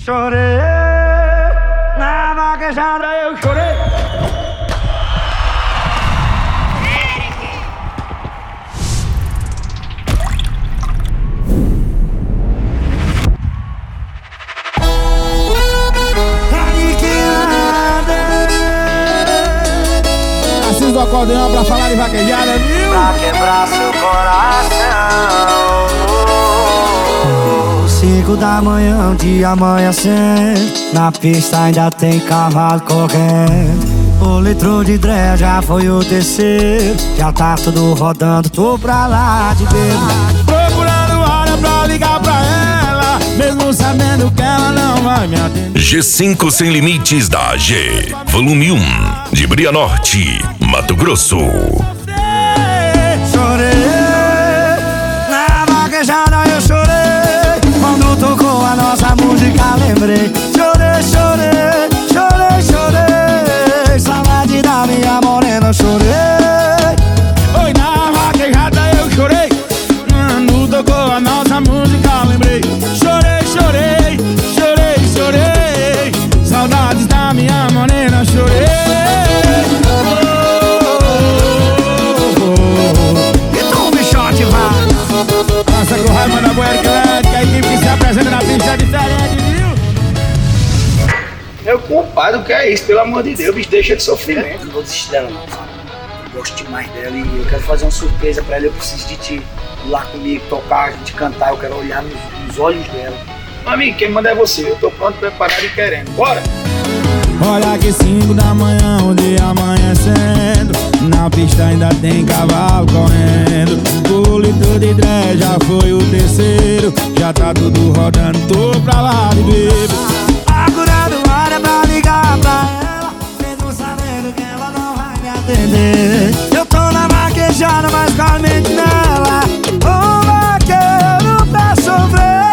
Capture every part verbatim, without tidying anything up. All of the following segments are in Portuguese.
Chorei, na vaquejada eu chorei. Assis do acordeão pra falar de vaquejada, viu? Pra quebrar seu coração. Cinco da manhã, um dia amanhecendo. Na pista ainda tem cavalo correndo. O litro de Dré já foi o terceiro. Já tá tudo rodando, tô pra lá de bebo. Procurando hora pra ligar pra ela, mesmo sabendo que ela não vai me atender. G cinco Sem Limites da G, volume um, de Brianorte, Mato Grosso. Chorei, na vaquejada eu chorei. Quando tocou a nossa música lembrei. Chorei, chorei, chorei, chorei. Saudade da minha morena, chorei. Oi, na vaquejada eu chorei. Quando tocou a nossa música lembrei. Chorei, chorei, chorei, chorei. Saudades da minha morena, chorei. Nossa, com raiva da boa que a equipe que se apresenta na pista é diferente, viu? Meu compadre, o que é isso? Pelo amor de Deus, bicho, deixa de sofrimento. Eu não vou desistir dela não, sabe? Eu gosto demais dela e eu quero fazer uma surpresa pra ela. Eu preciso de ti ir lá comigo, tocar, a gente cantar. Eu quero olhar nos, nos olhos dela. Amigo, quem manda é você. Eu tô pronto, preparado e querendo. Bora! Olha que cinco da manhã, o dia amanhecendo. Na pista ainda tem cavalo correndo. O litro de Dré já foi o terceiro. Já tá tudo rodando, tô pra lá de bebo. Procurando hora pra ligar pra ela, mesmo sabendo que ela não vai me atender. Eu tô na vaquejada, mas com a mente nela. Um vaqueiro pra sofrer.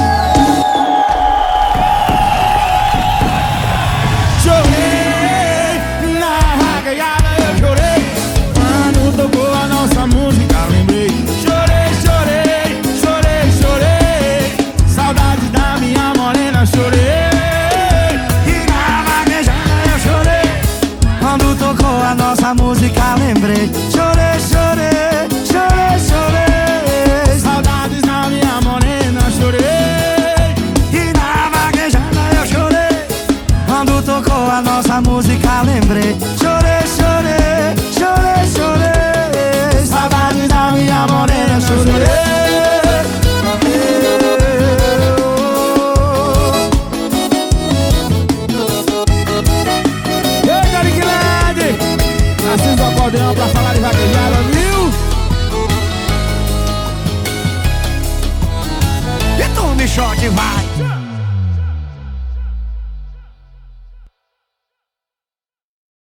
Chorei, na vaquejada eu chorei. Quando tocou a nossa música lembrei. Chorei, chorei, chorei, chorei. Saudade da minha morena, chorei. E na vaquejada eu chorei. Quando tocou a nossa música lembrei. Chorei, chorei, chorei, chorei. Saudades da minha morena, chorei. E na vaquejada eu chorei. Quando tocou a nossa música lembrei. Chorei, chorei, chorei, chorei. Saudade da minha morena, chorei. Ei, Cariquilade! Assis do acordeão pra falar de vaquejada, viu? E tu me short vai.